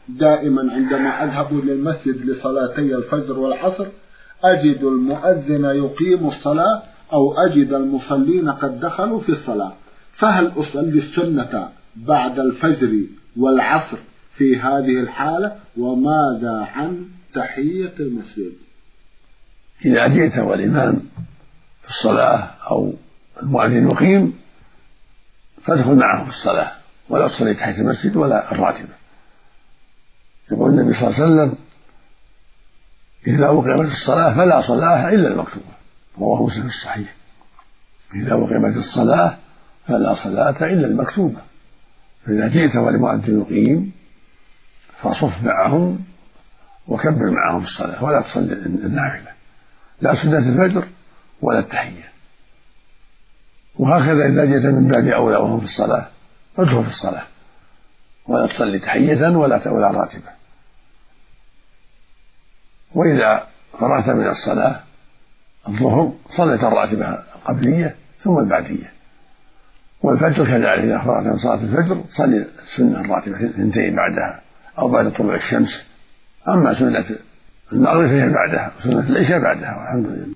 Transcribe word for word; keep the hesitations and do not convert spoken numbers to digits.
دائما عندما أذهب للمسجد لصلاتي الفجر والعصر أجد المؤذن يقيم الصلاة أو أجد المصلين قد دخلوا في الصلاة، فهل أصلي السنة بعد الفجر والعصر في هذه الحالة؟ وماذا عن تحية المسجد؟ إذا جئت والإمام في الصلاة أو المؤذن يقيم فادخل معه في الصلاة ولا تصلي تحية المسجد ولا الراتبة. يقول النبي صلى الله عليه وسلم: إذا أقيمت الصلاة فلا صلاة إلا المكتوبة، رواه مسلم في الصحيح. إذا أقيمت الصلاة فلا صلاة إلا المكتوبة. فإذا جئت والمؤذن يقيم فصف معهم وكبر معهم الصلاة ولا تصلي النافلة، لا سنة الفجر ولا التحية. وهكذا إذا جئت من باب أولى وهم في الصلاة فادخل في الصلاة ولا تصلي تحية ولا ولا راتبة. وإذا فرغت من الصلاة الظهر صليت الراتبة القبلية ثم البعدية، والفجر كذلك إذا فرغت من صلاة الفجر صلي السنة الراتبة اثنتين بعدها أو بعد طلوع الشمس. أما سنة المغرب فهي بعدها وسنة العشاء بعدها، والحمد لله.